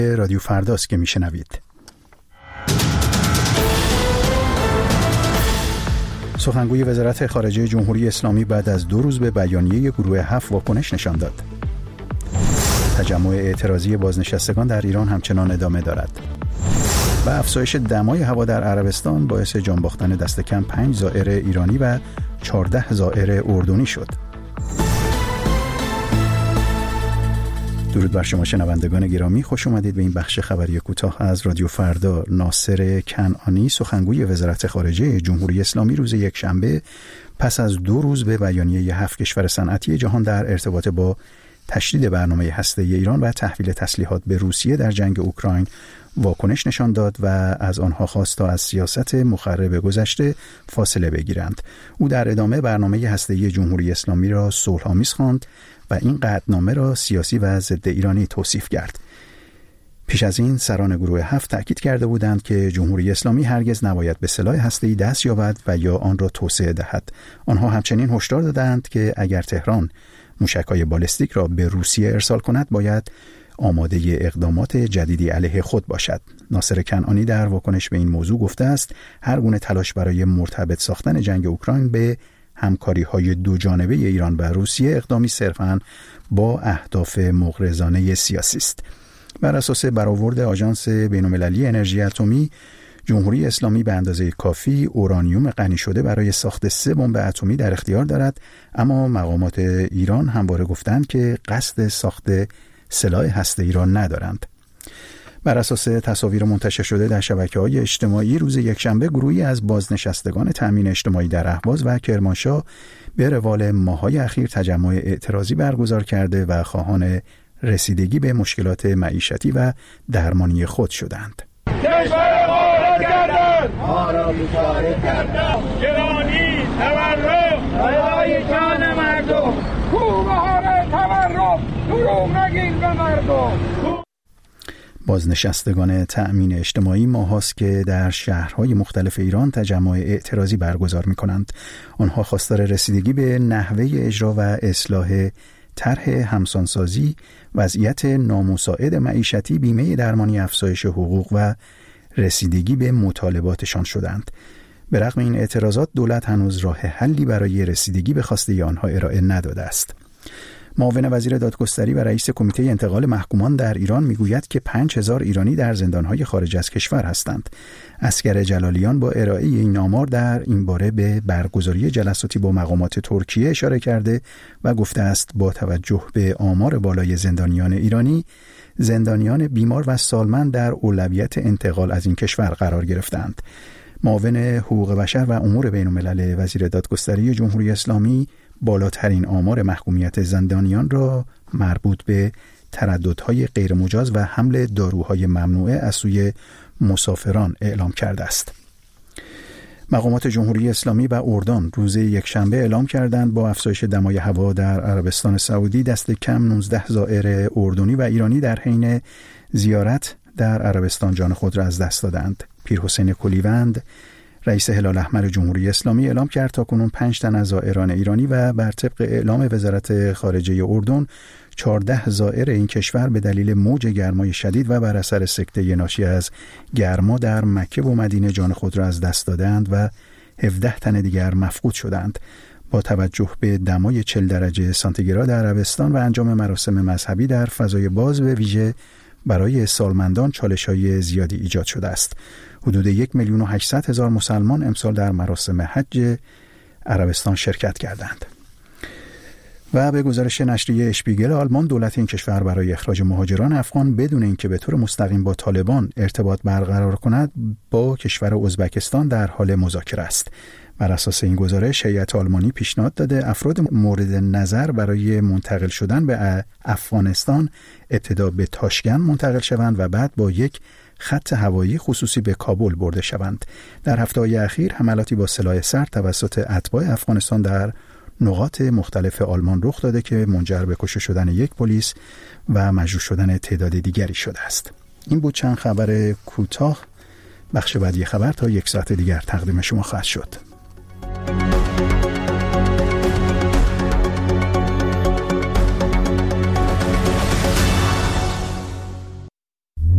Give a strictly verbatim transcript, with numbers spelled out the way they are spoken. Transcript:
رادیو فرداست که میشنوید. سخنگوی وزارت خارجه جمهوری اسلامی بعد از دو روز به بیانیه گروه هفت واکنش نشان داد. تجمع اعتراضی بازنشستگان در ایران همچنان ادامه دارد. و افزایش دمای هوا در عربستان باعث جان باختن دست کم پنج زائر ایرانی و چهارده زائر اردنی شد. درود بر شما شنوندگان گرامی، خوش اومدید به این بخش خبری کوتاه از رادیو فردا. ناصر کنعانی، سخنگوی وزارت خارجه جمهوری اسلامی، روز یکشنبه پس از دو روز به بیانیه هفت کشور صنعتی جهان در ارتباط با تشدید برنامه هسته‌ای ایران و تحویل تسلیحات به روسیه در جنگ اوکراین واکنش نشان داد و از آنها خواست تا از سیاست مخرب گذشته فاصله بگیرند. او در ادامه برنامه هسته‌ای جمهوری اسلامی را صلح‌آمیز خواند و این قطعنامه را سیاسی و ضد ایرانی توصیف کرد. پیش از این سران گروه هفت تأکید کرده بودند که جمهوری اسلامی هرگز نباید به سلاح هسته‌ای دست یابد و یا آن را توسعه دهد. آنها همچنین هشدار دادند که اگر تهران موشک‌های بالستیک را به روسیه ارسال کند باید آماده اقدامات جدیدی علیه خود باشد. ناصر کنعانی در واکنش به این موضوع گفته است هر گونه تلاش برای مرتبط ساختن جنگ اوکراین به همکاری‌های دو جانبه ایران و روسیه اقدامی صرفاً با اهداف مغرضانه سیاسی است. بر اساس برآورد آژانس بین‌المللی انرژی اتمی، جمهوری اسلامی به اندازه کافی اورانیوم غنی شده برای ساخت سه بمب اتمی در اختیار دارد، اما مقامات ایران همواره گفتند که قصد ساخت سلاح هسته‌ای را ندارند. بر اساس تصاویر منتشر شده در شبکه‌های اجتماعی، روز یکشنبه گروهی از بازنشستگان تامین اجتماعی در اهواز و کرمانشاه به روال ماه‌های اخیر تجمع اعتراضی برگزار کرده و خواهان رسیدگی به مشکلات معیشتی و درمانی خود شدند. کشور ما را کردند، ما را بیچاره کردند، گرانی تورم برای جان مردم، کوبه‌های تورم دروغ نگین به مردم. بازنشستگان تأمین اجتماعی ماهاست که در شهرهای مختلف ایران تجمع اعتراضی برگزار می‌کنند. آنها خواستار رسیدگی به نحوه اجرا و اصلاح طرح همسانسازی، وضعیت نامساعد معیشتی، بیمه درمانی، افزایش حقوق و رسیدگی به مطالباتشان شدند. به رغم این اعتراضات دولت هنوز راه حلی برای رسیدگی به خواسته آنها ارائه نداده است. معاون وزیر دادگستری و رئیس کمیته انتقال محکومان در ایران میگوید که پنج هزار ایرانی در زندانهای خارج از کشور هستند. اصغر جلالیان با ارائه این آمار در این باره به برگزاری جلساتی با مقامات ترکیه اشاره کرده و گفته است با توجه به آمار بالای زندانیان ایرانی، زندانیان بیمار و سالمند در اولویت انتقال از این کشور قرار گرفتند. معاون حقوق بشر و امور بین‌الملل وزیر دادگستری جمهوری اسلامی بالاترین آمار محکومیت زندانیان را مربوط به ترددهای غیرمجاز و حمل داروهای ممنوعه از سوی مسافران اعلام کرده است. مقامات جمهوری اسلامی و اردن روز یکشنبه اعلام کردند با افزایش دمای هوا در عربستان سعودی دست کم نوزده زائر اردنی و ایرانی در حین زیارت در عربستان جان خود را از دست دادند. پیرحسین کلیوند، رئیس هلال احمر جمهوری اسلامی، اعلام کرد تاکنون پنج تن از زائران ایرانی و بر طبق اعلام وزارت خارجه اردن چهارده زائر این کشور به دلیل موج گرمای شدید و بر اثر سکته ناشی از گرما در مکه و مدینه جان خود را از دست دادند و هفده تن دیگر مفقود شدند. با توجه به دمای چهل درجه سانتیگراد عربستان و انجام مراسم مذهبی در فضای باز، به ویژه برای سالمندان چالش‌های زیادی ایجاد شده است. حدود یک میلیون و هشتصد هزار مسلمان امسال در مراسم حج عربستان شرکت کردند. و به گزارش نشریه اشپیگل آلمان، دولت این کشور برای اخراج مهاجران افغان بدون اینکه به طور مستقیم با طالبان ارتباط برقرار کند با کشور ازبکستان در حال مذاکره است. بر اساس این گزارش، هیئت آلمانی پیشنهاد داده افراد مورد نظر برای منتقل شدن به افغانستان ابتدا به تاشکند منتقل شوند و بعد با یک خط هوایی خصوصی به کابل برده شوند. در هفته‌های اخیر حملاتی با سلاح سرد توسط اتباع افغانستان در نقاط مختلف آلمان رخ داده که منجر به کشته شدن یک پلیس و مجروح شدن تعداد دیگری شده است. این بود چند خبر کوتاه. بخش بعدی خبر تا یک ساعت دیگر تقدیم شما خواهد شد.